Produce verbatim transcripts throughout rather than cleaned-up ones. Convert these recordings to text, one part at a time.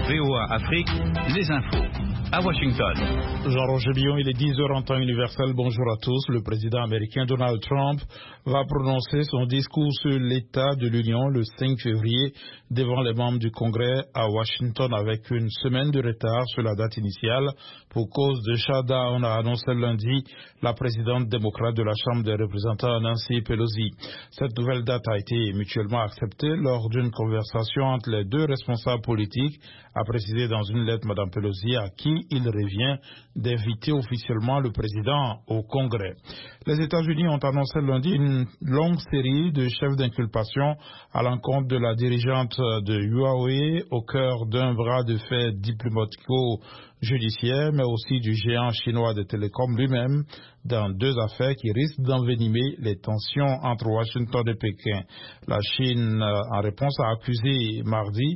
V O A Afrique, les infos. À Washington. Jean-Roger Billon, il est dix heures en temps universel. Bonjour à tous. Le président américain Donald Trump va prononcer son discours sur l'état de l'Union le cinq février devant les membres du Congrès à Washington avec une semaine de retard sur la date initiale pour cause de shutdown, a annoncé lundi la présidente démocrate de la Chambre des représentants Nancy Pelosi. Cette nouvelle date a été mutuellement acceptée lors d'une conversation entre les deux responsables politiques, a précisé dans une lettre Mme Pelosi, à qui il revient d'inviter officiellement le président au Congrès. Les États-Unis ont annoncé lundi une longue série de chefs d'inculpation à l'encontre de la dirigeante de Huawei au cœur d'un bras de fer diplomatico-judiciaire, mais aussi du géant chinois de télécom lui-même, dans deux affaires qui risquent d'envenimer les tensions entre Washington et Pékin. La Chine, en réponse, a accusé mardi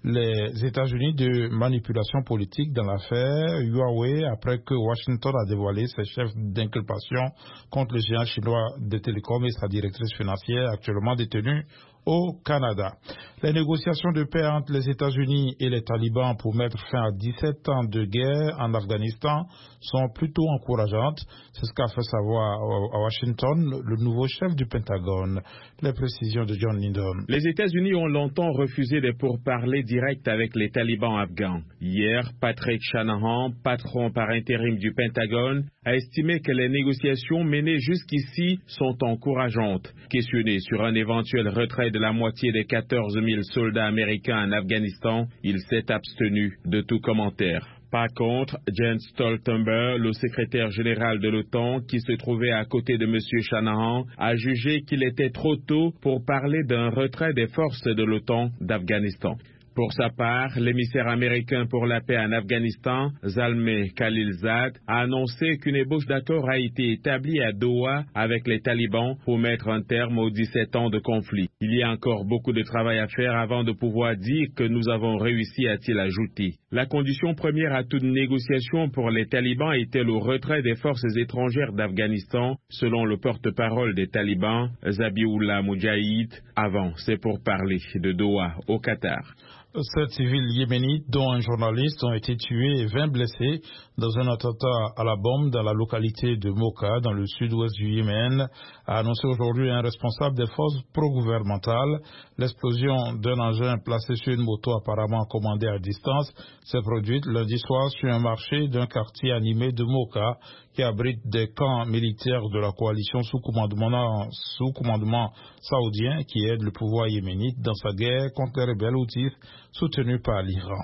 les États-Unis de manipulation politique dans l'affaire Huawei après que Washington a dévoilé ses chefs d'inculpation contre le géant chinois de télécom et sa directrice financière actuellement détenue au Canada. Les négociations de paix entre les États-Unis et les talibans pour mettre fin à dix-sept ans de guerre en Afghanistan sont plutôt encourageantes. C'est ce qu'a fait savoir à Washington le nouveau chef du Pentagone. Les précisions de John Lindon. Les États-Unis ont longtemps refusé de pourparlers directs avec les talibans afghans. Hier, Patrick Shanahan, patron par intérim du Pentagone, a estimé que les négociations menées jusqu'ici sont encourageantes. Questionné sur un éventuel retrait de la moitié des quatorze mille soldats américains en Afghanistan, il s'est abstenu de tout commentaire. Par contre, Jens Stoltenberg, le secrétaire général de l'OTAN, qui se trouvait à côté de M. Shanahan, a jugé qu'il était trop tôt pour parler d'un retrait des forces de l'OTAN d'Afghanistan. Pour sa part, l'émissaire américain pour la paix en Afghanistan, Zalmay Khalilzad, a annoncé qu'une ébauche d'accord a été établie à Doha avec les talibans pour mettre un terme aux dix-sept ans de conflit. Il y a encore beaucoup de travail à faire avant de pouvoir dire que nous avons réussi, a-t-il ajouté. La condition première à toute négociation pour les talibans était le retrait des forces étrangères d'Afghanistan, selon le porte-parole des talibans, Zabiullah Mujahid. Avant, c'est pour parler de Doha au Qatar. Sept civils yéménites, dont un journaliste, ont été tués et vingt blessés dans un attentat à la bombe dans la localité de Moka, dans le sud-ouest du Yémen, a annoncé aujourd'hui un responsable des forces pro-gouvernementales. L'explosion d'un engin placé sur une moto apparemment commandée à distance s'est produite lundi soir sur un marché d'un quartier animé de Moka qui abrite des camps militaires de la coalition sous commandement, sous commandement saoudien qui aide le pouvoir yéménite dans sa guerre contre les rebelles houthis soutenus par l'Iran.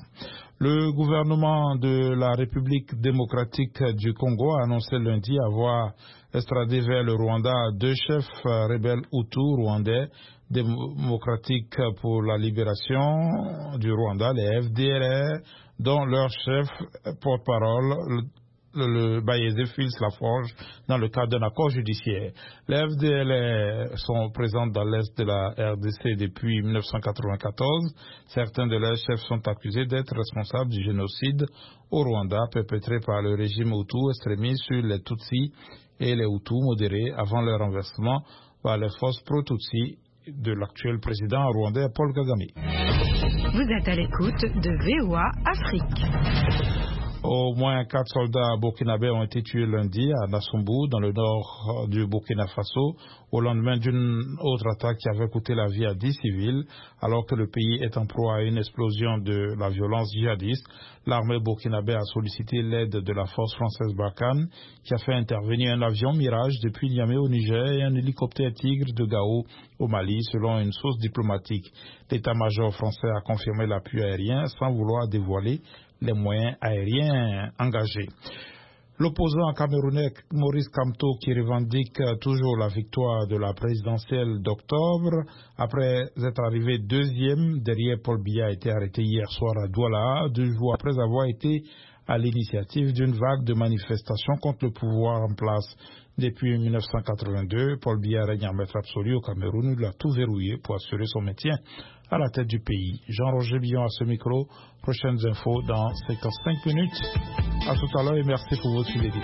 Le gouvernement de la République démocratique du Congo a annoncé lundi avoir extradé vers le Rwanda deux chefs rebelles hutus rwandais démocratiques pour la libération du Rwanda, les F D L R, dont leur chef porte-parole, le, le Bayezé Fils Laforge, dans le cadre d'un accord judiciaire. Les F D L R sont présents dans l'est de la R D C depuis mille neuf cent quatre-vingt-quatorze. Certains de leurs chefs sont accusés d'être responsables du génocide au Rwanda perpétré par le régime Hutu extrémiste sur les Tutsis et les Hutus modérés avant leur renversement par les forces pro-Tutsis de l'actuel président rwandais Paul Kagame. Vous êtes à l'écoute de V O A Afrique. Au moins quatre soldats burkinabés ont été tués lundi à Nassumbu, dans le nord du Burkina Faso, au lendemain d'une autre attaque qui avait coûté la vie à dix civils, alors que le pays est en proie à une explosion de la violence djihadiste. L'armée burkinabé a sollicité l'aide de la force française Barkhane, qui a fait intervenir un avion Mirage depuis Niamey au Niger et un hélicoptère Tigre de Gao au Mali, selon une source diplomatique. L'état-major français a confirmé l'appui aérien sans vouloir dévoiler les moyens aériens engagés. L'opposant camerounais Maurice Kamto, qui revendique toujours la victoire de la présidentielle d'octobre, après être arrivé deuxième derrière Paul Biya, a été arrêté hier soir à Douala, deux jours après avoir été à l'initiative d'une vague de manifestations contre le pouvoir en place. Depuis mille neuf cent quatre-vingt-deux, Paul Biya règne en maître absolu au Cameroun. Il a tout verrouillé pour assurer son maintien à la tête du pays. Jean-Roger Billon à ce micro. Prochaines infos dans cinquante-cinq minutes. À tout à l'heure et merci pour votre fidélité.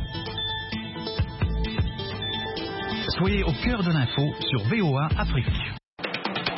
Soyez au cœur de l'info sur V O A Afrique.